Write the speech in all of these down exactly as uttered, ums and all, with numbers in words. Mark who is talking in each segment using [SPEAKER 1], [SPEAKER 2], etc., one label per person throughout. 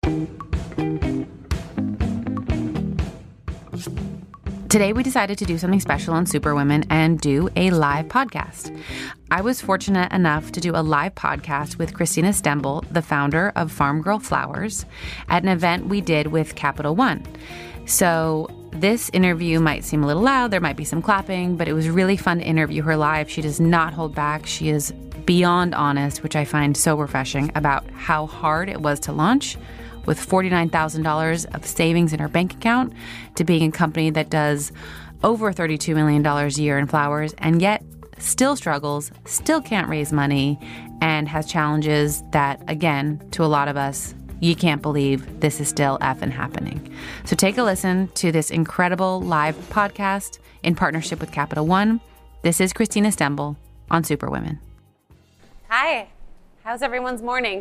[SPEAKER 1] Today, we decided to do something special on Superwomen and do a live podcast. I was fortunate enough to do a live podcast with Christina Stembel, the founder of Farm Girl Flowers, at an event we did with Capital One. So this interview might seem a little loud, there might be some clapping, but it was really fun to interview her live. She does not hold back. She is beyond honest, which I find so refreshing, about how hard it was to launch with forty-nine thousand dollars of savings in her bank account to being a company that does over thirty-two million dollars a year in flowers and yet still struggles, still can't raise money, and has challenges that, again, to a lot of us, you can't believe this is still effing happening. So take a listen to this incredible live podcast in partnership with Capital One. This is Christina Stembel on Superwomen.
[SPEAKER 2] Hi, how's everyone's morning?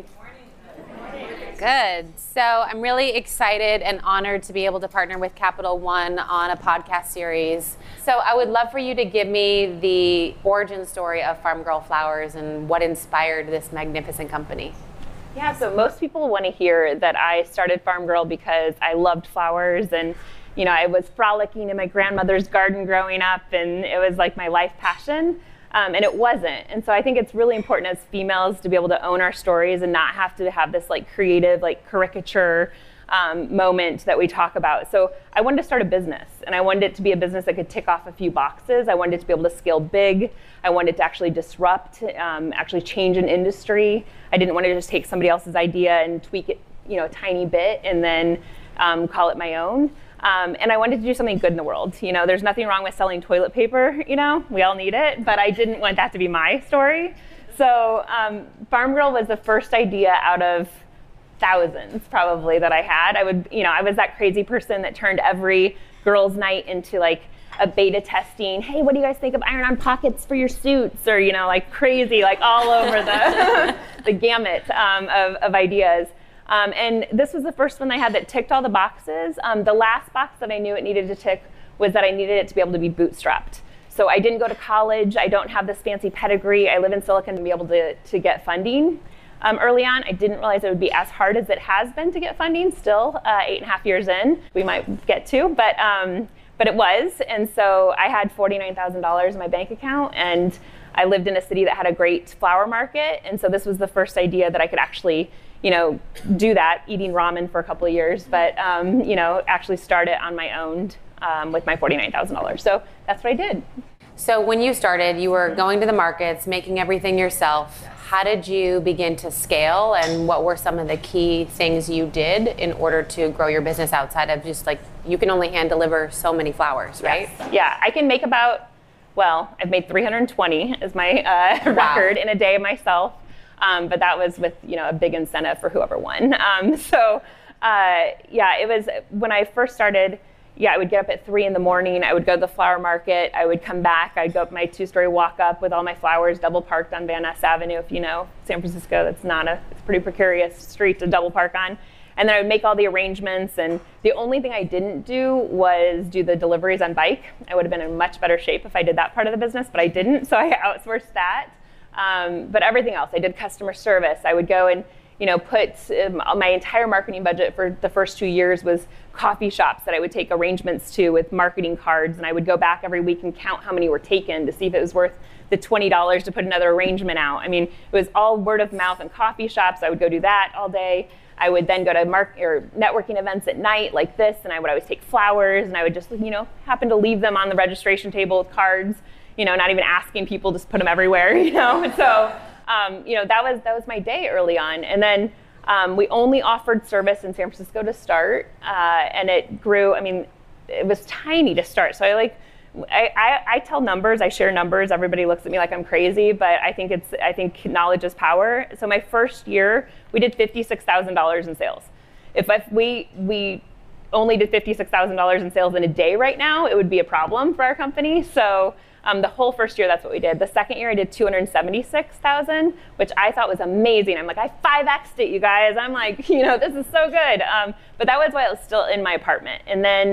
[SPEAKER 2] Good. So I'm really excited and honored to be able to partner with Capital One on a podcast series. So I would love for you to give me the origin story of Farm Girl Flowers and what inspired this magnificent company.
[SPEAKER 3] Yeah, so most people want to hear that I started Farm Girl because I loved flowers and, you know, I was frolicking in my grandmother's garden growing up and it was like my life passion. Um, and it wasn't. And so I think it's really important as females to be able to own our stories and not have to have this like creative, like caricature um, moment that we talk about. So I wanted to start a business and I wanted it to be a business that could tick off a few boxes. I wanted it to be able to scale big. I wanted it to actually disrupt, um, actually change an industry. I didn't want to just take somebody else's idea and tweak it, you know, a tiny bit and then um, call it my own. Um, and I wanted to do something good in the world. You know, there's nothing wrong with selling toilet paper, you know, we all need it, but I didn't want that to be my story. So um, Farm Girl was the first idea out of thousands probably that I had. I would, you know, I was that crazy person that turned every girls' night into like a beta testing. Hey, what do you guys think of iron-on pockets for your suits? Or, you know, like crazy, like all over the, the gamut um, of, of ideas. Um, and this was the first one I had that ticked all the boxes. Um, the last box that I knew it needed to tick was that I needed it to be able to be bootstrapped. So I didn't go to college. I don't have this fancy pedigree. I live in Silicon to be able to, to get funding. Um, early on, I didn't realize it would be as hard as it has been to get funding still, uh, eight and a half years in. We might get to, but, um, but it was. And so I had forty-nine thousand dollars in my bank account and I lived in a city that had a great flower market. And so this was the first idea that I could actually you know, do that, eating ramen for a couple of years, but, um, you know, actually start it on my own um, with my forty-nine thousand dollars. So that's what I did.
[SPEAKER 2] So when you started, you were going to the markets, making everything yourself. How did you begin to scale and what were some of the key things you did in order to grow your business outside of just like, you can only hand deliver so many flowers, right?
[SPEAKER 3] Yes. Yeah, I can make about, well, I've made three hundred twenty is my uh,
[SPEAKER 2] wow.
[SPEAKER 3] record in a day myself. Um, but that was with, you know, a big incentive for whoever won. Um, so, uh, yeah, it was when I first started, yeah, I would get up at three in the morning. I would go to the flower market. I would come back. I'd go up my two-story walk-up with all my flowers double parked on Van Ness Avenue. If you know San Francisco, that's not a, it's a pretty precarious street to double park on. And then I would make all the arrangements. And the only thing I didn't do was do the deliveries on bike. I would have been in much better shape if I did that part of the business, but I didn't. So I outsourced that. Um, but everything else, I did customer service. I would go and, you know, put um, my entire marketing budget for the first two years was coffee shops that I would take arrangements to with marketing cards. And I would go back every week and count how many were taken to see if it was worth the twenty dollars to put another arrangement out. I mean, it was all word of mouth and coffee shops. I would go do that all day. I would then go to mark or networking events at night like this. And I would always take flowers and I would just, you know, happen to leave them on the registration table with cards. You know, not even asking people, just put them everywhere, you know? And so, um, you know, that was that was my day early on. And then um, we only offered service in San Francisco to start, uh, and it grew, I mean, it was tiny to start. So I like, I, I, I tell numbers, I share numbers, everybody looks at me like I'm crazy, but I think it's, I think knowledge is power. So my first year, we did fifty-six thousand dollars in sales. If, if we, we only did fifty-six thousand dollars in sales in a day right now, it would be a problem for our company. So Um, the whole first year, that's what we did. The second year, I did two hundred seventy-six thousand, which I thought was amazing. I'm like, I five X'd it, you guys. I'm like, you know, this is so good. Um, but that was while I was still in my apartment. And then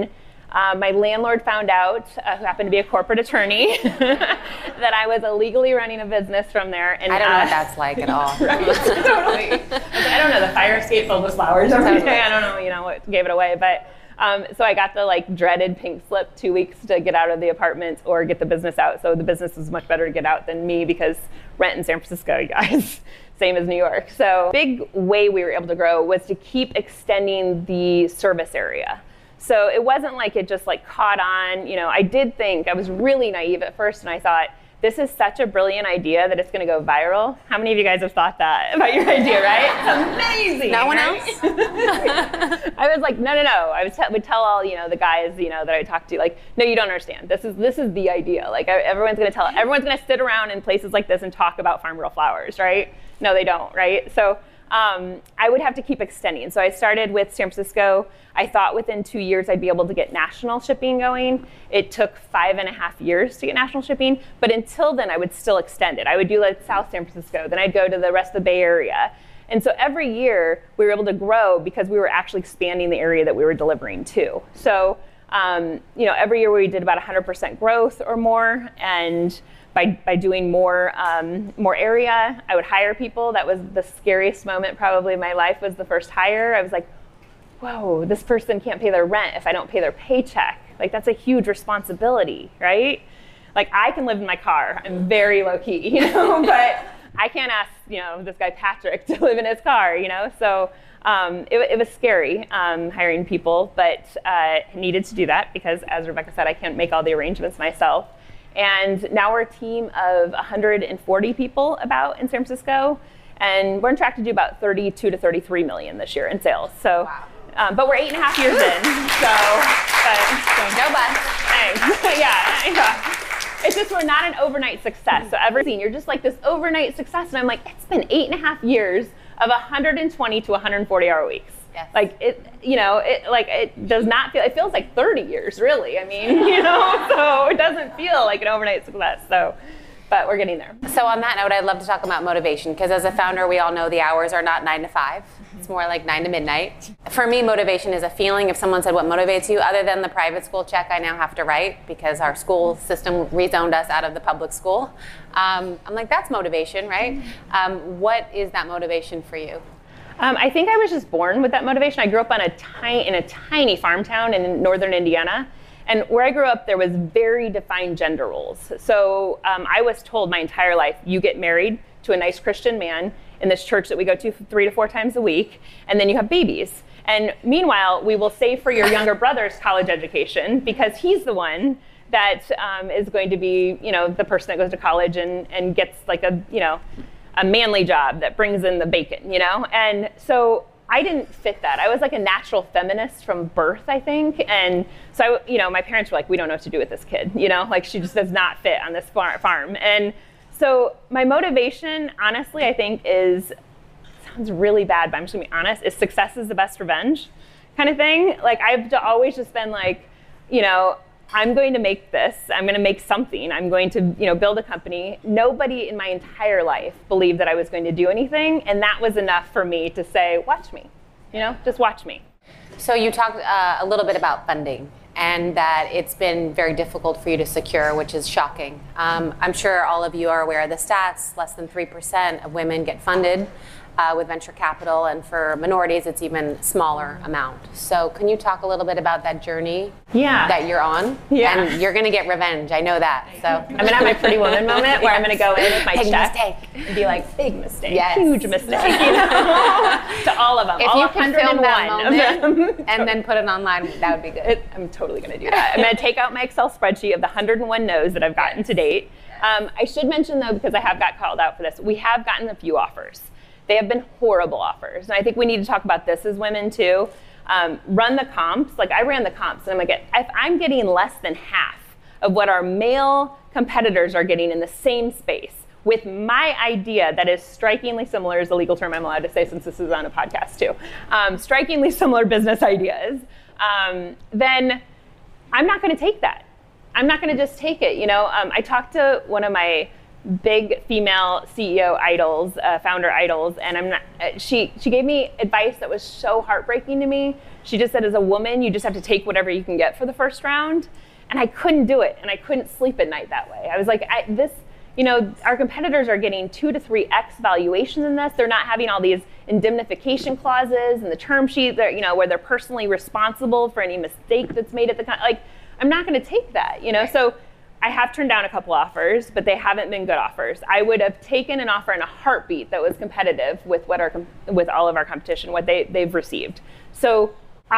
[SPEAKER 3] Uh, my landlord found out, uh, who happened to be a corporate attorney, that I was illegally running a business from there. And
[SPEAKER 2] I don't know
[SPEAKER 3] uh,
[SPEAKER 2] what that's like at all.
[SPEAKER 3] Right? Totally. I, was like, I don't know, the fire escape filled with flowers every
[SPEAKER 2] Totally.
[SPEAKER 3] day. I don't know, you know, what gave it away. But um, so I got the like dreaded pink slip, two weeks to get out of the apartment or get the business out. So the business is much better to get out than me because rent in San Francisco, you guys, same as New York. So big way we were able to grow was to keep extending the service area. So it wasn't like it just like caught on. You know, I did think, I was really naive at first, and I thought, this is such a brilliant idea that it's going to go viral. How many of you guys have thought that about your idea, right? It's amazing.
[SPEAKER 2] No one
[SPEAKER 3] right? else? I was like, no, no, no. I was t- would tell all, you know, the guys, you know, that I talked to, like, no, you don't understand. This is this is the idea. Like, everyone's going to tell, everyone's going to sit around in places like this and talk about farm girl flowers, right? No, they don't, right? So um, I would have to keep extending. So I started with San Francisco. I thought within two years I'd be able to get national shipping going. It took five and a half years to get national shipping, but until then I would still extend it. I would do like South San Francisco, then I'd go to the rest of the Bay Area. And so every year we were able to grow because we were actually expanding the area that we were delivering to. So um, you know, every year we did about one hundred percent growth or more, and by by doing more um, more area, I would hire people. That was the scariest moment probably in my life, was the first hire. I was like, whoa, this person can't pay their rent if I don't pay their paycheck. Like, that's a huge responsibility, right? Like, I can live in my car. I'm very low key, you know, but I can't ask, you know, this guy Patrick to live in his car, you know? So um, it, it was scary um, hiring people, but uh, needed to do that because, as Rebecca said, I can't make all the arrangements myself. And now we're a team of one hundred forty people about in San Francisco, and we're on track to do about thirty-two to thirty-three million this year in sales. So.
[SPEAKER 2] Wow.
[SPEAKER 3] Um, but we're eight and a half years in, so, but, so
[SPEAKER 2] No buts.
[SPEAKER 3] Thanks. yeah, yeah. It's just, we're not an overnight success. So everything, you're just like this overnight success, and I'm like, it's been eight and a half years of one hundred twenty to one hundred forty hour weeks.
[SPEAKER 2] Yes.
[SPEAKER 3] Like it, you know, it like it does not feel. It feels like thirty years, really. I mean, you know, so it doesn't feel like an overnight success. So. But we're getting there.
[SPEAKER 2] So on that note, I'd love to talk about motivation, because as a founder, we all know the hours are not nine to five. It's more like nine to midnight. For me, motivation is a feeling. If someone said, what motivates you, other than the private school check I now have to write because our school system rezoned us out of the public school, um, I'm like, that's motivation, right? Um, what is that motivation for you?
[SPEAKER 3] Um, I think I was just born with that motivation. I grew up on a tiny, in a tiny farm town in northern Indiana. And where I grew up, there was very defined gender roles. So um, I was told my entire life, you get married to a nice Christian man in this church that we go to three to four times a week, and then you have babies. And meanwhile, we will save for your younger brother's college education because he's the one that um, is going to be, you know, the person that goes to college and, and gets like a, you know, a manly job that brings in the bacon, you know? And so I didn't fit that. I was like a natural feminist from birth, I think. And so, I, you know, my parents were like, we don't know what to do with this kid, you know, like she just does not fit on this far- farm. And so my motivation, honestly, I think is, sounds really bad, but I'm just gonna be honest, is success is the best revenge kind of thing. Like I've always just been like, you know, I'm going to make this, I'm going to make something, I'm going to, you know, build a company. Nobody in my entire life believed that I was going to do anything, and that was enough for me to say, watch me, you know, just watch me.
[SPEAKER 2] So you talked uh, a little bit about funding, and that it's been very difficult for you to secure, which is shocking. Um, I'm sure all of you are aware of the stats. Less than three percent of women get funded Uh, with venture capital, and for minorities, it's even smaller amount. So can you talk a little bit about that journey
[SPEAKER 3] yeah.
[SPEAKER 2] that you're on?
[SPEAKER 3] Yeah.
[SPEAKER 2] And you're gonna get revenge, I know that. So
[SPEAKER 3] I'm gonna have my Pretty Woman moment where yes. I'm gonna go in with my
[SPEAKER 2] big
[SPEAKER 3] check
[SPEAKER 2] mistake.
[SPEAKER 3] and be like, big mistake,
[SPEAKER 2] yes.
[SPEAKER 3] huge mistake, you know? To all of them,
[SPEAKER 2] if
[SPEAKER 3] all
[SPEAKER 2] you can film that moment
[SPEAKER 3] of them.
[SPEAKER 2] and then put it online, that would be good.
[SPEAKER 3] It, I'm totally gonna do that. I'm gonna take out my Excel spreadsheet of the one hundred one no's that I've gotten to date. Um, I should mention though, because I have got called out for this, we have gotten a few offers. They have been horrible offers. And I think we need to talk about this as women too. Um, run the comps. Like I ran the comps and I'm like, if I'm getting less than half of what our male competitors are getting in the same space with my idea that is strikingly similar, is a legal term I'm allowed to say since this is on a podcast too, um, strikingly similar business ideas, um, then I'm not gonna take that. I'm not gonna just take it. You know, um, I talked to one of my big female C E O idols, uh, founder idols, and I'm not. Uh, she she gave me advice that was so heartbreaking to me. She just said, as a woman, you just have to take whatever you can get for the first round, and I couldn't do it, and I couldn't sleep at night that way. I was like, I, this, you know, our competitors are getting two to three x valuations in this. They're not having all these indemnification clauses in the term sheet, that, you know, where they're personally responsible for any mistake that's made at the con- like. I'm not going to take that, you know. So I have turned down a couple offers, but they haven't been good offers. I would have taken an offer in a heartbeat that was competitive with what our with all of our competition, what they, they've received. So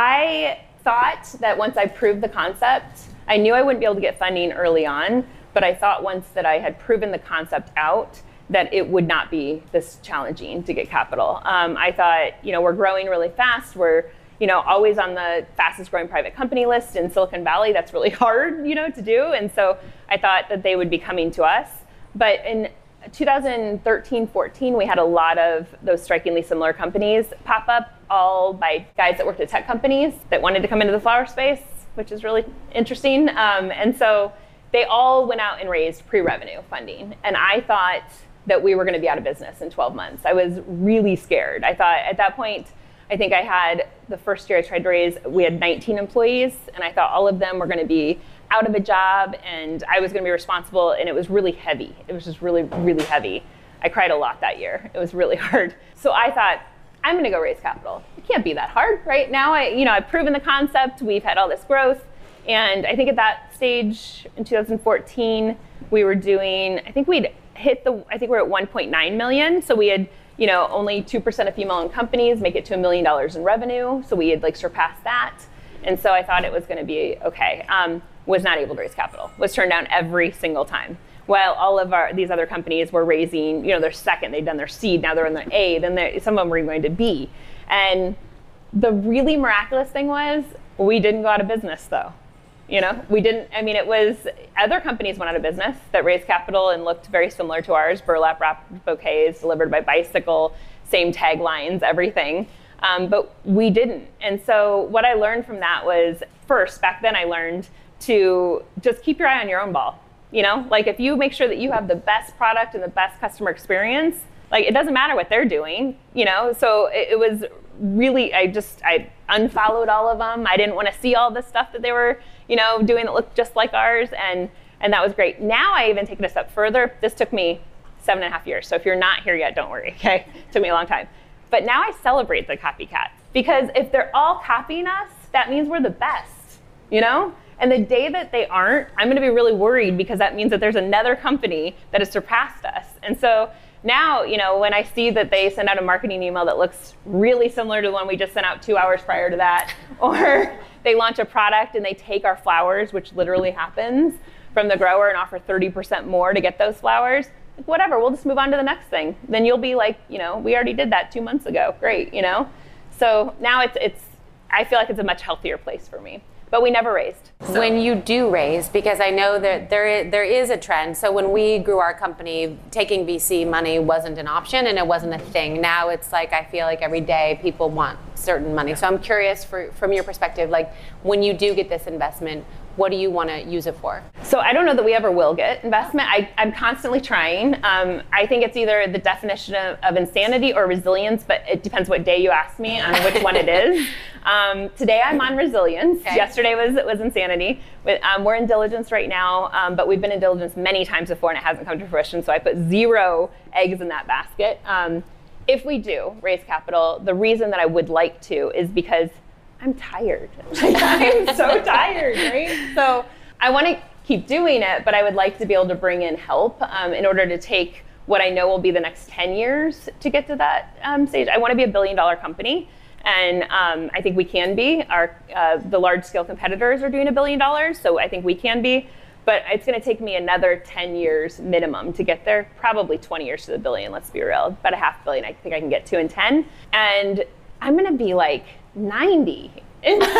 [SPEAKER 3] I thought that once I proved the concept, I knew I wouldn't be able to get funding early on, but I thought once that I had proven the concept out, that it would not be this challenging to get capital. Um, I thought, you know, we're growing really fast. We're you know, always on the fastest growing private company list in Silicon Valley. That's really hard, you know, to do. And so I thought that they would be coming to us. But in two thousand thirteen, fourteen, we had a lot of those strikingly similar companies pop up, all by guys that worked at tech companies that wanted to come into the flower space, which is really interesting. Um, and so they all went out and raised pre-revenue funding. And I thought that we were going to be out of business in twelve months. I was really scared. I thought at that point, I think I had, the first year I tried to raise, we had nineteen employees, and I thought all of them were going to be out of a job, and I was going to be responsible, and it was really heavy. It was just really, really heavy. I cried a lot that year. It was really hard. So I thought, I'm going to go raise capital. It can't be that hard, right? Now, I, you know, I've proven the concept. We've had all this growth, and I think at that stage in two thousand fourteen, we were doing, I think we'd hit the, I think we're at one point nine million. So we had, you know, only two percent of female-owned companies make it to a million dollars in revenue. So we had like surpassed that. And so I thought it was going to be okay. Um, was not able to raise capital, was turned down every single time. While all of our these other companies were raising, you know, their second, they'd done their seed, now they're in their A, then some of them were going to B. And the really miraculous thing was, we didn't go out of business though. You know, we didn't, I mean, it was, other companies went out of business that raised capital and looked very similar to ours, burlap wrapped bouquets delivered by bicycle, same taglines, everything. Um, but we didn't. And so what I learned from that was, first, back then I learned to just keep your eye on your own ball. You know, like if you make sure that you have the best product and the best customer experience, like it doesn't matter what they're doing, you know? So it, it was really, I just, I unfollowed all of them. I didn't want to see all the stuff that they were, you know, doing that looked just like ours. And, and that was great. Now I even take it a step further. This took me seven and a half years. So if you're not here yet, don't worry, okay? It took me a long time. But now I celebrate the copycats, because if they're all copying us, that means we're the best, you know? And the day that they aren't, I'm gonna be really worried, because that means that there's another company that has surpassed us. And so now, you know, when I see that they send out a marketing email that looks really similar to the one we just sent out two hours prior to that, or they launch a product and they take our flowers, which literally happens, from the grower and offer thirty percent more to get those flowers, like, whatever, we'll just move on to the next thing. Then you'll be like, you know, we already did that two months ago, great, you know? So now it's, it's I feel like it's a much healthier place for me. But we never raised.
[SPEAKER 2] So. When you do raise, because I know that there is, there is a trend. So when we grew our company, taking V C money wasn't an option and it wasn't a thing. Now it's like, I feel like every day people want certain money. So I'm curious, for, from your perspective, like when you do get this investment, what do you want to use it for? So
[SPEAKER 3] I don't know that we ever will get investment. I, I'm constantly trying. Um, I think it's either the definition of, of insanity or resilience, but it depends what day you ask me on which one it is. Um, today I'm on resilience. Okay. Yesterday was was insanity. With, um, we're in diligence right now, um, but we've been in diligence many times before and it hasn't come to fruition, so I put zero eggs in that basket. Um, if we do raise capital, the reason that I would like to is because I'm tired. I'm so tired, right? So I want to keep doing it, but I would like to be able to bring in help um, in order to take what I know will be the next ten years to get to that um, stage. I want to be a billion dollar company, and um, I think we can be. Our uh, the large scale competitors are doing a billion dollars, so I think we can be. But it's going to take me another ten years minimum to get there, probably twenty years to the billion, let's be real. About a half billion I think I can get to in ten. And I'm going to be like ninety in like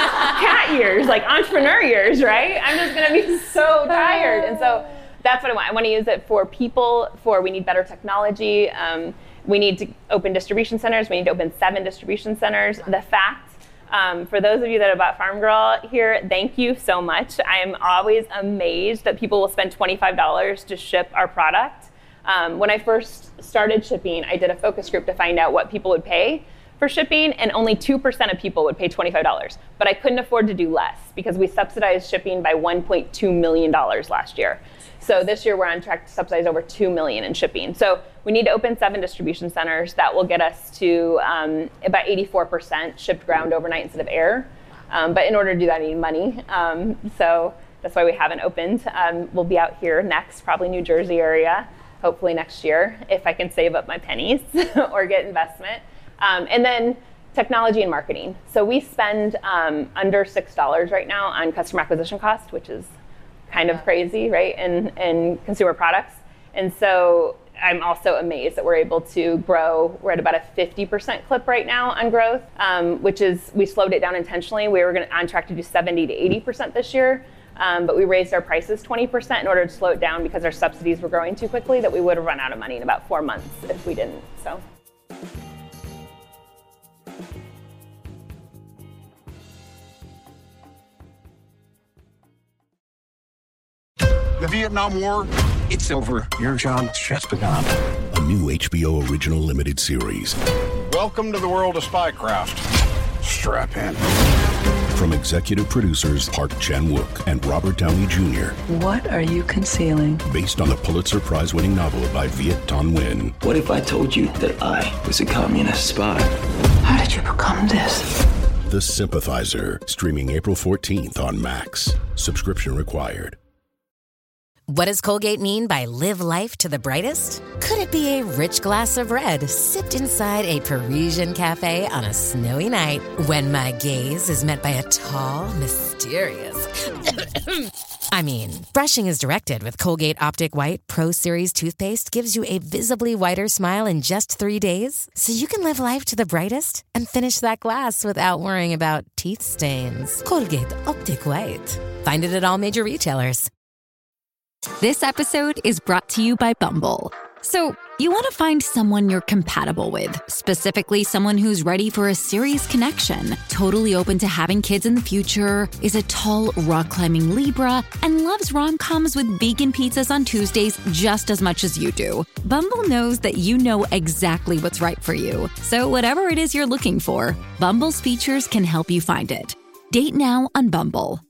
[SPEAKER 3] cat years, like entrepreneur years, right? I'm just gonna be so tired. And so that's what I want. I want to use it for people, for we need better technology. Um, we need to open distribution centers. We need to open seven distribution centers. The fact Um, for those of you that have bought Farm Girl here, thank you so much. I am always amazed that people will spend twenty-five dollars to ship our product. Um, when I first started shipping, I did a focus group to find out what people would pay for shipping, and only two percent of people would pay twenty-five dollars. But I couldn't afford to do less because we subsidized shipping by one point two million dollars last year. So this year we're on track to subsidize over two million dollars in shipping. So we need to open seven distribution centers. That will get us to um, about eighty-four percent shipped ground overnight instead of air. Um, but in order to do that, I need money. Um, so that's why we haven't opened. Um, we'll be out here next, probably New Jersey area, hopefully next year, if I can save up my pennies or get investment. Um, and then technology and marketing. So we spend um, under six dollars right now on customer acquisition cost, which is kind of crazy, right, in, in consumer products. And so I'm also amazed that we're able to grow. We're at about a fifty percent clip right now on growth, um, which is, we slowed it down intentionally. We were gonna, on track to do seventy to eighty percent this year, um, but we raised our prices twenty percent in order to slow it down because our subsidies were growing too quickly that we would have run out of money in about four months if we didn't, so.
[SPEAKER 4] The Vietnam War, it's over. Your job's just begun.
[SPEAKER 5] A new H B O original limited series.
[SPEAKER 4] Welcome to the world of spycraft. Strap in.
[SPEAKER 5] From executive producers Park Chan-wook and Robert Downey Junior
[SPEAKER 6] What are you concealing?
[SPEAKER 5] Based on the Pulitzer Prize-winning novel by Viet Thanh Nguyen.
[SPEAKER 7] What if I told you that I was a communist spy?
[SPEAKER 6] How did you become this?
[SPEAKER 5] The Sympathizer, streaming April fourteenth on Max. Subscription required.
[SPEAKER 8] What does Colgate mean by live life to the brightest? Could it be a rich glass of red sipped inside a Parisian cafe on a snowy night when my gaze is met by a tall, mysterious... I mean, brushing is directed with Colgate Optic White Pro Series toothpaste gives you a visibly whiter smile in just three days, so you can live life to the brightest and finish that glass without worrying about teeth stains. Colgate Optic White. Find it at all major retailers.
[SPEAKER 9] This episode is brought to you by Bumble. So, you want to find someone you're compatible with, specifically someone who's ready for a serious connection, totally open to having kids in the future, is a tall, rock-climbing Libra, and loves rom-coms with vegan pizzas on Tuesdays just as much as you do. Bumble knows that you know exactly what's right for you. So whatever it is you're looking for, Bumble's features can help you find it. Date now on Bumble.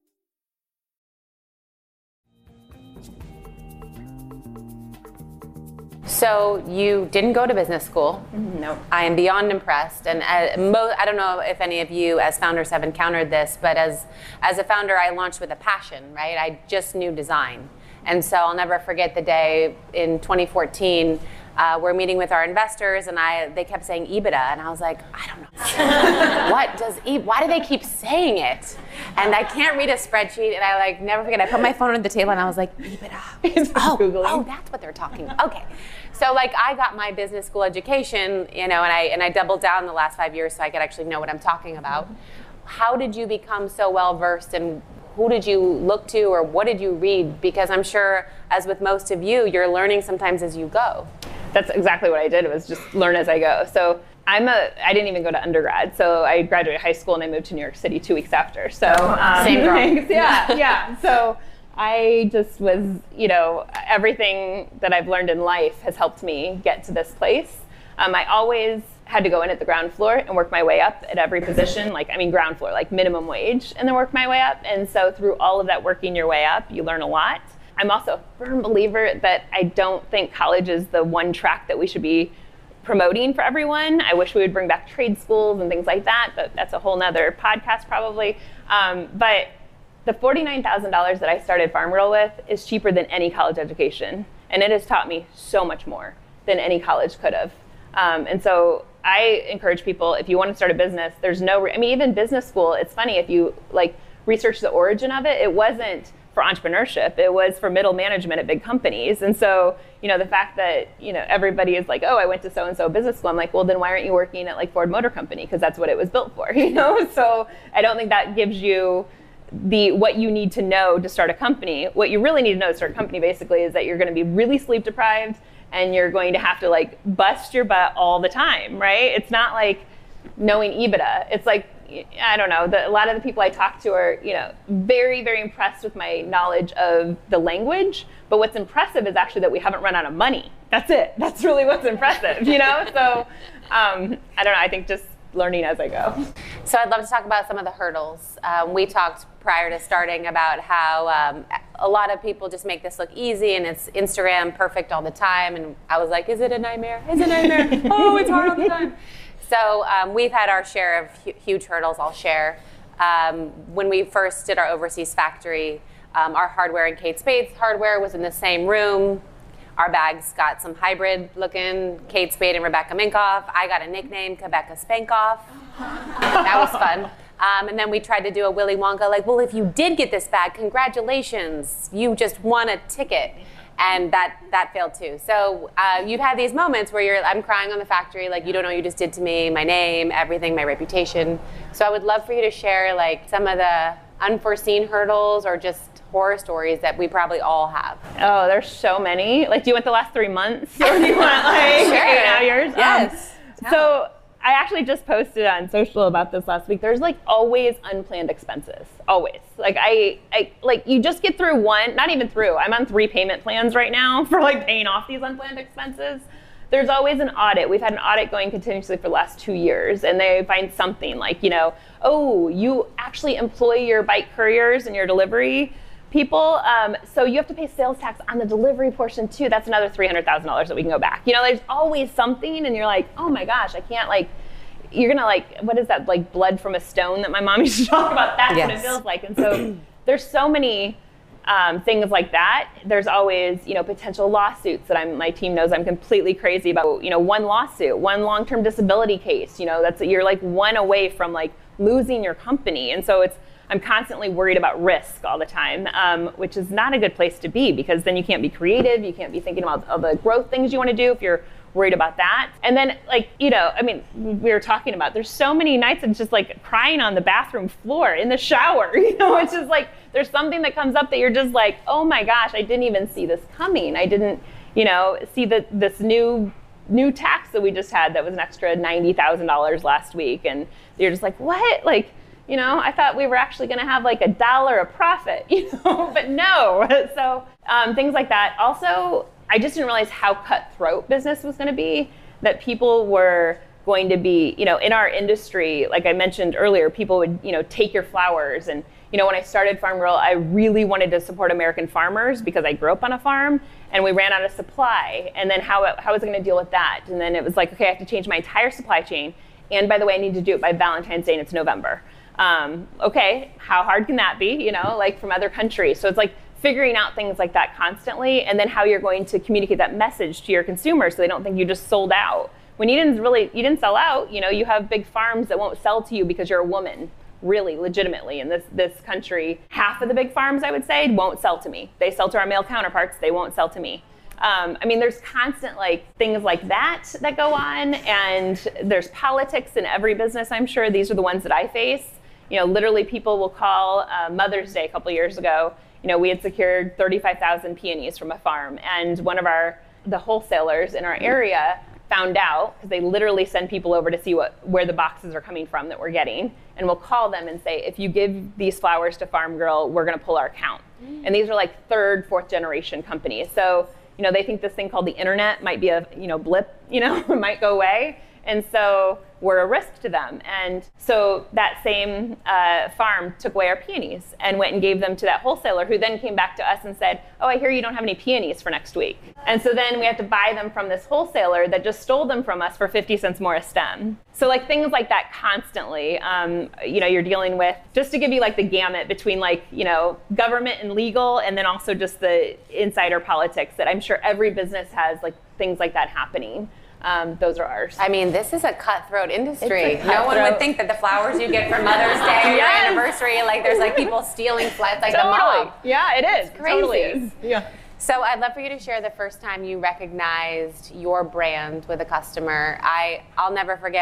[SPEAKER 2] So you didn't go to business school.
[SPEAKER 3] No.
[SPEAKER 2] I am beyond impressed. And uh, mo- I don't know if any of you as founders have encountered this, but as, as a founder, I launched with a passion, right? I just knew design. And so I'll never forget the day in twenty fourteen, uh, we're meeting with our investors, and I they kept saying EBITDA, and I was like, I don't know. What does E? Why do they keep saying it? And I can't read a spreadsheet, and I like never forget. I put my phone on the table, and I was like, EBITDA. oh, oh, that's what they're talking about. Okay. So like I got my business school education, you know, and I and I doubled down the last five years so I could actually know what I'm talking about. How did you become so well versed, and who did you look to, or what did you read? Because I'm sure, as with most of you, you're learning sometimes as you go.
[SPEAKER 3] That's exactly what I did. It was just learn as I go. So I'm a, I didn't even go to undergrad. So I graduated high school and I moved to New York City two weeks after. So um,
[SPEAKER 2] same girl.
[SPEAKER 3] yeah, yeah. So I just was, you know, everything that I've learned in life has helped me get to this place. Um, I always had to go in at the ground floor and work my way up at every position. Like, I mean, ground floor, like minimum wage, and then work my way up. And so through all of that working your way up, you learn a lot. I'm also a firm believer that I don't think college is the one track that we should be promoting for everyone. I wish we would bring back trade schools and things like that, but that's a whole nother podcast probably. Um, but the forty-nine thousand dollars that I started Farm Girl with is cheaper than any college education. And it has taught me so much more than any college could have. Um, and so I encourage people, if you want to start a business, there's no, re- I mean, even business school, it's funny, if you like research the origin of it, it wasn't for entrepreneurship, it was for middle management at big companies. And so, you know, the fact that, you know, everybody is like, oh, I went to so-and-so business school, I'm like, well, then why aren't you working at like Ford Motor Company? Because that's what it was built for, you know? So I don't think that gives you the what you need to know to start a company. What you really need to know to start a company basically is that you're going to be really sleep deprived and you're going to have to like bust your butt all the time, right? It's not like knowing EBITDA. It's like, I don't know, the, a lot of the people I talk to are, you know, very, very impressed with my knowledge of the language. But what's impressive is actually that we haven't run out of money. That's it. That's really what's impressive, you know? So, um, I don't know, I think just learning as I go.
[SPEAKER 2] So I'd love to talk about some of the hurdles. Um, we talked prior to starting about how um, a lot of people just make this look easy and it's Instagram perfect all the time. And I was like, is it a nightmare? Is it a nightmare? Oh, it's hard all the time. So um, we've had our share of hu- huge hurdles, I'll share. Um, when we first did our overseas factory, um, our hardware and Kate Spade's hardware was in the same room. Our bags got some hybrid looking, Kate Spade and Rebecca Minkoff. I got a nickname, Quebeca Spankoff. That was fun. Um, and then we tried to do a Willy Wonka, like, well, if you did get this bag, congratulations, you just won a ticket. And that, that failed too. So uh, you've had these moments where you're, I'm crying on the factory, like, you don't know what you just did to me, my name, everything, my reputation. So I would love for you to share like some of the unforeseen hurdles or just horror stories that we probably all have.
[SPEAKER 3] Oh, there's so many. Like, do you want the last three months? Or do you want like
[SPEAKER 2] sure.
[SPEAKER 3] eight and a half years?
[SPEAKER 2] Yes.
[SPEAKER 3] Um, so I actually just posted on social about this last week. There's like always unplanned expenses, always. Like I, I, like you just get through one, not even through. I'm on three payment plans right now for like paying off these unplanned expenses. There's always an audit. We've had an audit going continuously for the last two years, and they find something like, you know, oh, you actually employ your bike couriers and your delivery people, um, so you have to pay sales tax on the delivery portion too. That's another three hundred thousand dollars that we can go back. You know, there's always something, and you're like, oh my gosh, I can't like, you're gonna like, what is that, like blood from a stone that my mom used to talk about? That's yes. what it feels like. And so there's so many um, things like that. There's always, you know, potential lawsuits that I'm, my team knows I'm completely crazy about. You know, one lawsuit, one long-term disability case, you know, that's, you're like one away from like losing your company. And so it's, I'm constantly worried about risk all the time, um, which is not a good place to be, because then you can't be creative, you can't be thinking about all the growth things you want to do if you're worried about that. And then, like, you know, I mean, we were talking about, there's so many nights I'm just like crying on the bathroom floor in the shower, you know, it's just like, there's something that comes up that you're just like, oh my gosh, I didn't even see this coming. I didn't, you know, see that this new new tax that we just had that was an extra ninety thousand dollars last week. And you're just like, what? Like, you know, I thought we were actually going to have like a dollar of profit, you know, but no. So um, things like that. Also, I just didn't realize how cutthroat business was going to be, that people were going to be, you know, in our industry, like I mentioned earlier, people would, you know, take your flowers. And, you know, when I started Farm Girl, I really wanted to support American farmers because I grew up on a farm, and we ran out of supply. And then how, how was I going to deal with that? And then it was like, okay, I have to change my entire supply chain. And by the way, I need to do it by Valentine's Day, and it's November. Um, okay, how hard can that be, you know, like from other countries? So it's like figuring out things like that constantly, and then how you're going to communicate that message to your consumers so they don't think you just sold out. When you didn't really, you didn't sell out, you know, you have big farms that won't sell to you because you're a woman, really, legitimately. In this, this country, half of the big farms, I would say, won't sell to me. They sell to our male counterparts, they won't sell to me. Um, I mean, there's constant like things like that that go on, and there's politics in every business, I'm sure. These are the ones that I face. You know, literally people will call uh, Mother's Day a couple of years ago. You know, we had secured thirty-five thousand peonies from a farm, and one of our, the wholesalers in our area found out, because they literally send people over to see what where the boxes are coming from that we're getting, and we'll call them and say, if you give these flowers to Farm Girl, we're gonna pull our account. Mm. And these are like third, fourth generation companies. So, you know, they think this thing called the internet might be a, you know, blip, you know, it might go away. And so we're a risk to them. And so that same uh, farm took away our peonies and went and gave them to that wholesaler, who then came back to us and said, oh, I hear you don't have any peonies for next week. And so then we had to buy them from this wholesaler that just stole them from us for fifty cents more a stem. So like things like that constantly, um, you know, you're dealing with, just to give you like the gamut between like, you know, government and legal, and then also just the insider politics that I'm sure every business has like things like that happening. Um, those are ours.
[SPEAKER 2] I mean, this is a cutthroat industry.
[SPEAKER 3] A cutthroat.
[SPEAKER 2] No one would think that the flowers you get for Mother's Day or
[SPEAKER 3] Yes.
[SPEAKER 2] your anniversary, like there's like people stealing flowers, like
[SPEAKER 3] Totally.
[SPEAKER 2] the mob.
[SPEAKER 3] Yeah, it is.
[SPEAKER 2] It's
[SPEAKER 3] It totally
[SPEAKER 2] crazy.
[SPEAKER 3] is. Yeah.
[SPEAKER 2] So I'd love for you to share the first time you recognized your brand with a customer. I, I'll never forget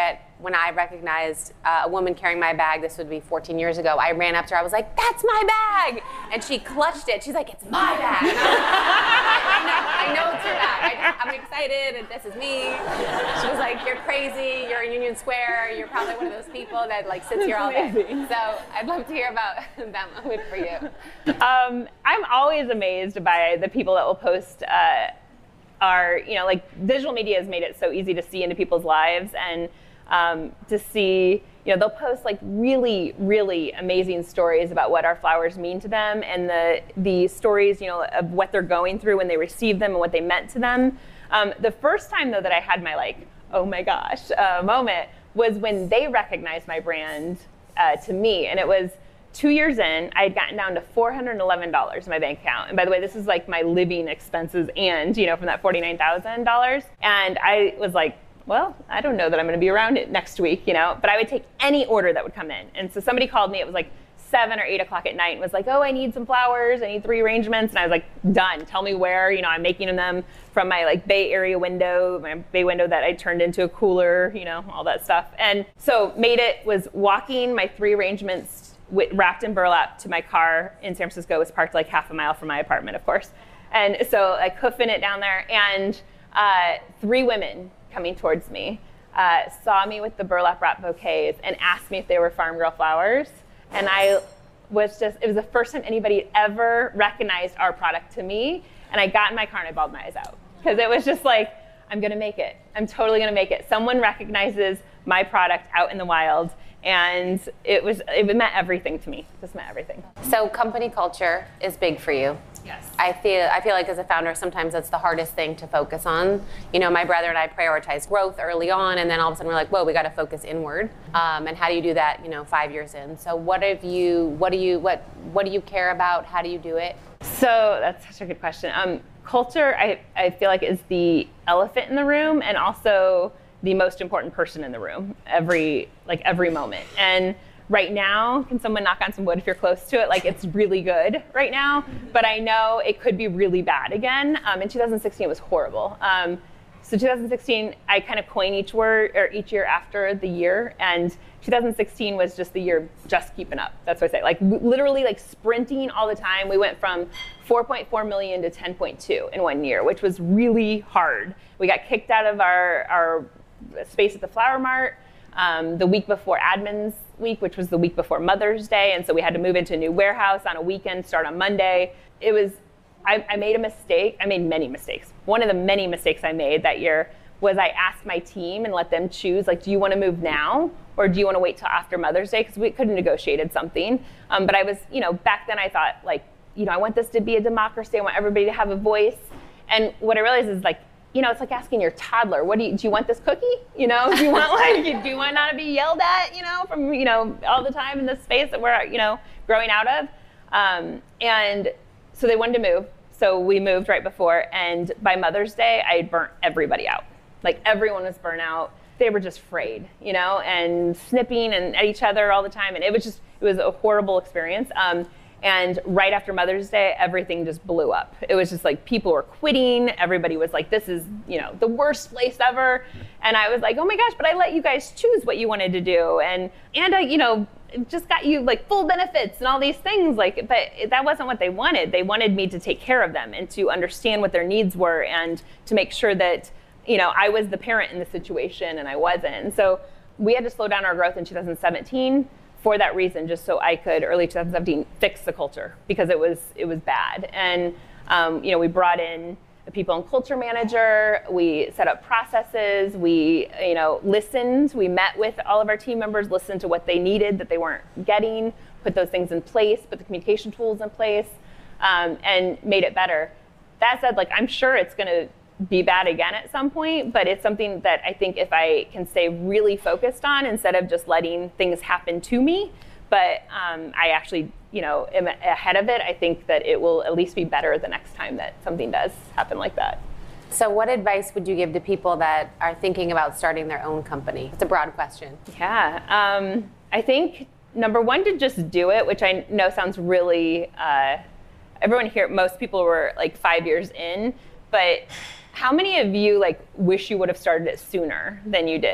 [SPEAKER 2] when I recognized uh, a woman carrying my bag, this would be fourteen years ago, I ran up to her, I was like, that's my bag! And she clutched it. She's like, it's my bag. And I, was like, I, know, I know it's your bag. I, I'm excited, and this is me. She was like, you're crazy, you're in Union Square, you're probably one of those people that like sits here all day. So I'd love to hear about that moment for you.
[SPEAKER 3] Um, I'm always amazed by the people that will post uh, our, you know, like visual media has made it so easy to see into people's lives, and um, to see, you know, they'll post like really, really amazing stories about what our flowers mean to them, and the the stories, you know, of what they're going through when they receive them and what they meant to them. Um, the first time though that I had my like, oh my gosh, uh, moment was when they recognized my brand uh, to me, and it was two years in. I had gotten down to four hundred eleven dollars in my bank account. And by the way, this is like my living expenses and, you know, from that forty-nine thousand dollars. And I was like, well, I don't know that I'm going to be around it next week, you know, but I would take any order that would come in. And so somebody called me, it was like seven or eight o'clock at night, and was like, oh, I need some flowers, I need three arrangements. And I was like, done, tell me where, you know, I'm making them from my like Bay Area window, my Bay window that I turned into a cooler, you know, all that stuff. And so made it, was walking my three arrangements with, wrapped in burlap to my car in San Francisco. It was parked like half a mile from my apartment, of course. And so like hoofing it down there, and uh, three women coming towards me uh, saw me with the burlap wrap bouquets and asked me if they were Farm Girl flowers. And I was just, it was the first time anybody ever recognized our product to me. And I got in my car and I bawled my eyes out, because it was just like, I'm gonna make it. I'm totally gonna make it. Someone recognizes my product out in the wild. And it was, it meant everything to me. It just meant everything.
[SPEAKER 2] So company culture is big for you.
[SPEAKER 3] Yes.
[SPEAKER 2] I feel I feel like as a founder, sometimes that's the hardest thing to focus on. You know, my brother and I prioritized growth early on, and then all of a sudden we're like, whoa, we got to focus inward. Um, and how do you do that? You know, five years in. So what have you? What do you? What What do you care about? How do you do it?
[SPEAKER 3] So that's such a good question. Um, culture, I I feel like is the elephant in the room, and also the most important person in the room every like every moment. And right now, can someone knock on some wood if you're close to it? Like, it's really good right now, but I know it could be really bad again. Um, in two thousand sixteen, it was horrible. Um, so two thousand sixteen, I kind of coin each word or each year after the year, and two thousand sixteen was just the year just keeping up. That's what I say. Like literally like sprinting all the time. We went from four point four million to ten point two in one year, which was really hard. We got kicked out of our our space at the Flower Mart um, the week before Admin's Week, which was the week before Mother's Day, and so we had to move into a new warehouse on a weekend, start on Monday. It was, I, I made a mistake. I made many mistakes. One of the many mistakes I made that year was I asked my team and let them choose, like, do you want to move now, or do you want to wait till after Mother's Day? Because we could have negotiated something. Um, but I was, you know, back then I thought, like, you know, I want this to be a democracy. I want everybody to have a voice. And what I realized is, like, you know, it's like asking your toddler, what do you, do you want this cookie? You know, do you want like, do you want not to be yelled at, you know, from, you know, all the time in this space that we're, you know, growing out of? Um, and so they wanted to move. So we moved right before. And by Mother's Day, I had burnt everybody out. Like everyone was burnt out. They were just frayed, you know, and snipping and at each other all the time. And it was just, it was a horrible experience. Um, And right after Mother's Day, everything just blew up. It was just like people were quitting. Everybody was like, this is, you know, the worst place ever. And I was like, oh my gosh, but I let you guys choose what you wanted to do. And, and I, you know, just got you like full benefits and all these things. Like, but that wasn't what they wanted. They wanted me to take care of them and to understand what their needs were and to make sure that, you know, I was the parent in the situation and I wasn't. And so we had to slow down our growth in two thousand seventeen. For that reason, just so I could, early two thousand seventeen, fix the culture, because it was it was bad. And um, you know, we brought in a people and culture manager. We set up processes. We you know listened. We met with all of our team members, listened to what they needed that they weren't getting, put those things in place, put the communication tools in place, um, and made it better. That said, like I'm sure it's going to be bad again at some point, but it's something that I think if I can stay really focused on instead of just letting things happen to me, but um, I actually, you know, am ahead of it, I think that it will at least be better the next time that something does happen like that.
[SPEAKER 2] So what advice would you give to people that are thinking about starting their own company? It's a broad question.
[SPEAKER 3] Yeah, um, I think number one, to just do it, which I know sounds really, uh, everyone here, most people were like five years in, but how many of you like wish you would have started it sooner than you did?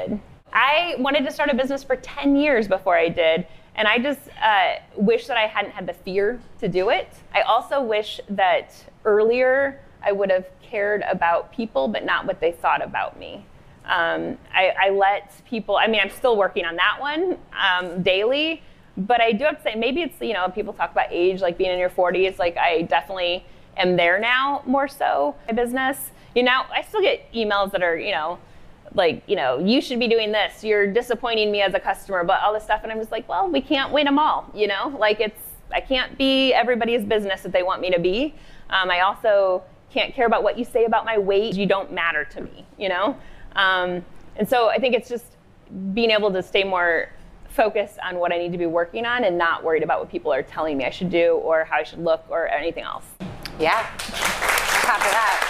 [SPEAKER 3] I wanted to start a business for ten years before I did. And I just uh, wish that I hadn't had the fear to do it. I also wish that earlier I would have cared about people, but not what they thought about me. Um, I, I let people, I mean, I'm still working on that one um, daily, but I do have to say, maybe it's, you know, people talk about age, like being in your forties, like I definitely am there now more so in business. You know, I still get emails that are, you know, like, you know, you should be doing this, you're disappointing me as a customer, but all this stuff, and I'm just like, well, we can't win them all, you know? Like it's, I can't be everybody's business that they want me to be. Um, I also can't care about what you say about my weight. You don't matter to me, you know? Um, and so I think it's just being able to stay more focused on what I need to be working on and not worried about what people are telling me I should do or how I should look or anything else.
[SPEAKER 2] Yeah, copy that.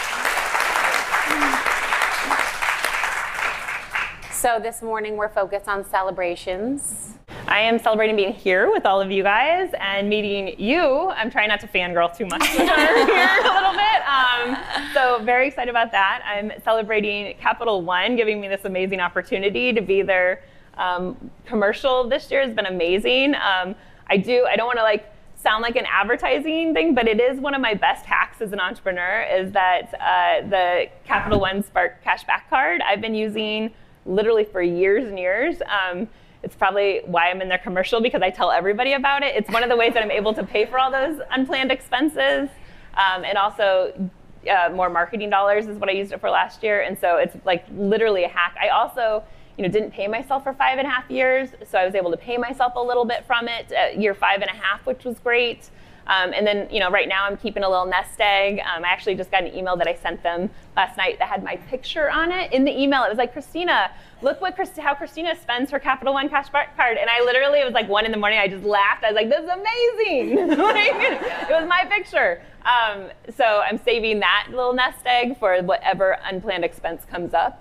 [SPEAKER 2] So this morning we're focused on celebrations.
[SPEAKER 3] I am celebrating being here with all of you guys and meeting you. I'm trying not to fangirl too much with her here a little bit. Um, so very excited about that. I'm celebrating Capital One giving me this amazing opportunity to be their um, commercial this year. Has been amazing. Um, I do, I don't want to like sound like an advertising thing, but it is one of my best hacks as an entrepreneur is that uh, the Capital One Spark Cashback Card I've been using literally for years and years. Um, It's probably why I'm in their commercial because I tell everybody about it. It's one of the ways that I'm able to pay for all those unplanned expenses. Um, and also uh, more marketing dollars is what I used it for last year. And so it's like literally a hack. I also you know, didn't pay myself for five and a half years. So I was able to pay myself a little bit from it at year five and a half, which was great. Um, and then, you know, right now I'm keeping a little nest egg. Um, I actually just got an email that I sent them last night that had my picture on it. In the email, it was like, Christina, look what Christ- how Christina spends her Capital One Cashback Card. And I literally, it was like one in the morning, I just laughed. I was like, this is amazing. Like, it was my picture. Um, so I'm saving that little nest egg for whatever unplanned expense comes up.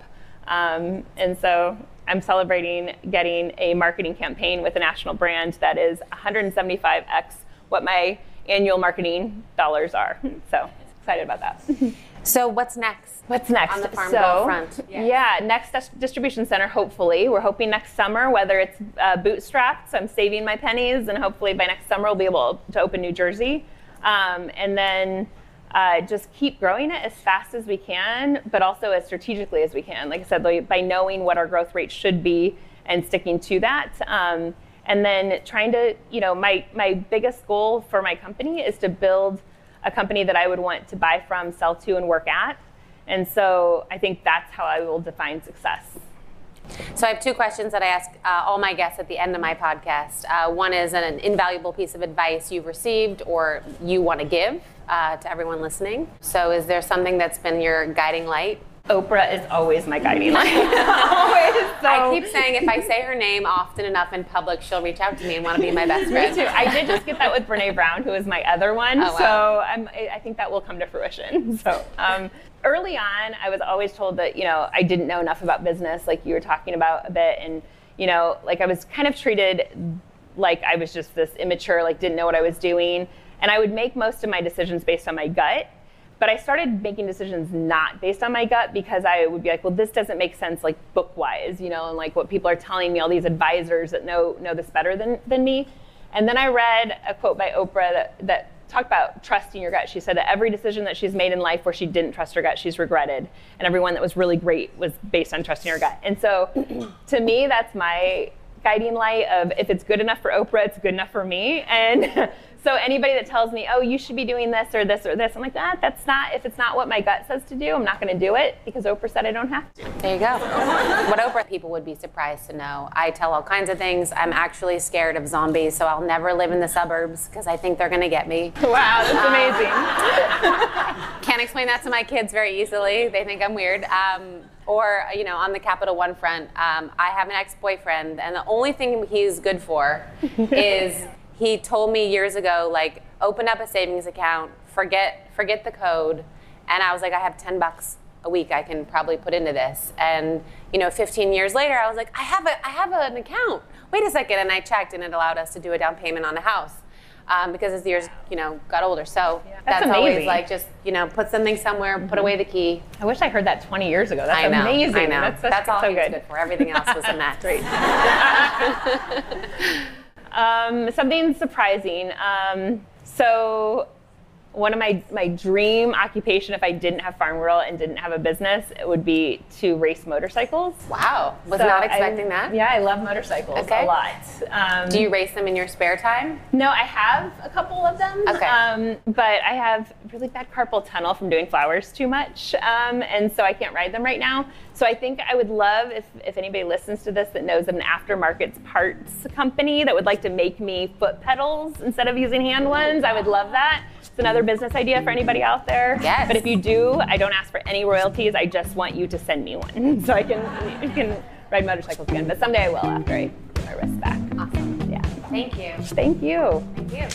[SPEAKER 3] Um, and so I'm celebrating getting a marketing campaign with a national brand that is one hundred seventy-five x what my annual marketing dollars are. So excited about that.
[SPEAKER 2] So what's next?
[SPEAKER 3] What's next?
[SPEAKER 2] On the Farm
[SPEAKER 3] so,
[SPEAKER 2] Girl front.
[SPEAKER 3] Yes. Yeah, next dis- distribution center, hopefully. We're hoping next summer, whether it's uh, bootstrapped, so I'm saving my pennies, and hopefully by next summer we'll be able to open New Jersey. Um, and then uh, just keep growing it as fast as we can, but also as strategically as we can. Like I said, like, by knowing what our growth rate should be and sticking to that. Um, And then trying to, you know, my, my biggest goal for my company is to build a company that I would want to buy from, sell to, and work at. And so I think that's how I will define success.
[SPEAKER 2] So I have two questions that I ask uh, all my guests at the end of my podcast. Uh, one is an invaluable piece of advice you've received or you want to give uh, to everyone listening. So is there something that's been your guiding light?
[SPEAKER 3] Oprah is always my guiding light. Always. So.
[SPEAKER 2] I keep saying if I say her name often enough in public, she'll reach out to me and want to be my best friend.
[SPEAKER 3] Me too. I did just get that with Brene Brown, who is my other one.
[SPEAKER 2] Oh, wow.
[SPEAKER 3] So I'm, I think that will come to fruition. So um, early on, I was always told that, you know, I didn't know enough about business, like you were talking about a bit. And, you know, like I was kind of treated like I was just this immature, like didn't know what I was doing. And I would make most of my decisions based on my gut. But I started making decisions not based on my gut because I would be like, well, this doesn't make sense, like book-wise, you know, and like what people are telling me, all these advisors that know know this better than, than me. And then I read a quote by Oprah that, that talked about trusting your gut. She said that every decision that she's made in life where she didn't trust her gut, she's regretted. And every one that was really great was based on trusting her gut. And so to me, that's my guiding light of if it's good enough for Oprah, it's good enough for me. And so anybody that tells me, oh, you should be doing this or this or this, I'm like, ah, that's not, if it's not what my gut says to do, I'm not going to do it because Oprah said I don't have to.
[SPEAKER 2] There you go. What Oprah people would be surprised to know. I tell all kinds of things. I'm actually scared of zombies, so I'll never live in the suburbs because I think they're going to get me.
[SPEAKER 3] Wow, that's
[SPEAKER 2] um,
[SPEAKER 3] amazing.
[SPEAKER 2] Can't explain that to my kids very easily. They think I'm weird. Um, or, you know, on the Capital One front, um, I have an ex-boyfriend, and the only thing he's good for is he told me years ago, like, open up a savings account, forget forget the code, and I was like, I have ten bucks a week I can probably put into this. And, you know, fifteen years later, I was like, I have a I have an account. Wait a second, and I checked, and it allowed us to do a down payment on a house. um, because as the years, you know, got older. So
[SPEAKER 3] yeah.
[SPEAKER 2] that's,
[SPEAKER 3] that's
[SPEAKER 2] always like just, you know, put something somewhere, mm-hmm. put away the key.
[SPEAKER 3] I wish I heard that twenty years ago. That's
[SPEAKER 2] I know,
[SPEAKER 3] amazing.
[SPEAKER 2] I know.
[SPEAKER 3] That's, such,
[SPEAKER 2] that's all
[SPEAKER 3] so
[SPEAKER 2] he was
[SPEAKER 3] good.
[SPEAKER 2] good for. Everything else was a mess.
[SPEAKER 3] Great. um, something surprising. Um, so one of my, my dream occupation, if I didn't have Farm Girl and didn't have a business, it would be to race motorcycles.
[SPEAKER 2] Wow. Was
[SPEAKER 3] so
[SPEAKER 2] not expecting
[SPEAKER 3] I,
[SPEAKER 2] that.
[SPEAKER 3] Yeah, I love motorcycles
[SPEAKER 2] okay.
[SPEAKER 3] a lot. Um,
[SPEAKER 2] Do you race them in your spare time?
[SPEAKER 3] No, I have a couple of them.
[SPEAKER 2] Okay.
[SPEAKER 3] Um, but I have really bad carpal tunnel from doing flowers too much. Um, and so I can't ride them right now. So I think I would love, if, if anybody listens to this that knows of an aftermarket parts company that would like to make me foot pedals instead of using hand ones, I would love that. It's another business idea for anybody out there.
[SPEAKER 2] Yes.
[SPEAKER 3] But if you do, I don't ask for any royalties. I just want you to send me one so I can you can ride motorcycles again. But someday I will after I get my wrist back.
[SPEAKER 2] Awesome.
[SPEAKER 3] Yeah.
[SPEAKER 2] Thank you.
[SPEAKER 3] Thank you.
[SPEAKER 2] Thank you.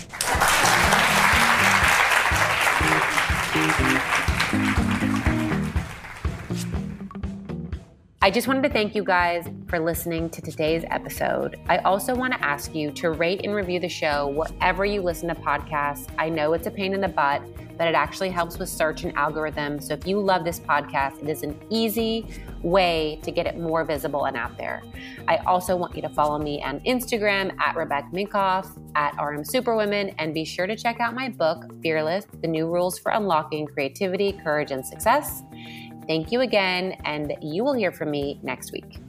[SPEAKER 2] I just wanted to thank you guys for listening to today's episode. I also want to ask you to rate and review the show wherever you listen to podcasts. I know it's a pain in the butt, but it actually helps with search and algorithm. So if you love this podcast, it is an easy way to get it more visible and out there. I also want you to follow me on Instagram at Rebecca Minkoff, at R M Superwomen, and be sure to check out my book, Fearless, The New Rules for Unlocking Creativity, Courage, and Success. Thank you again, and you will hear from me next week.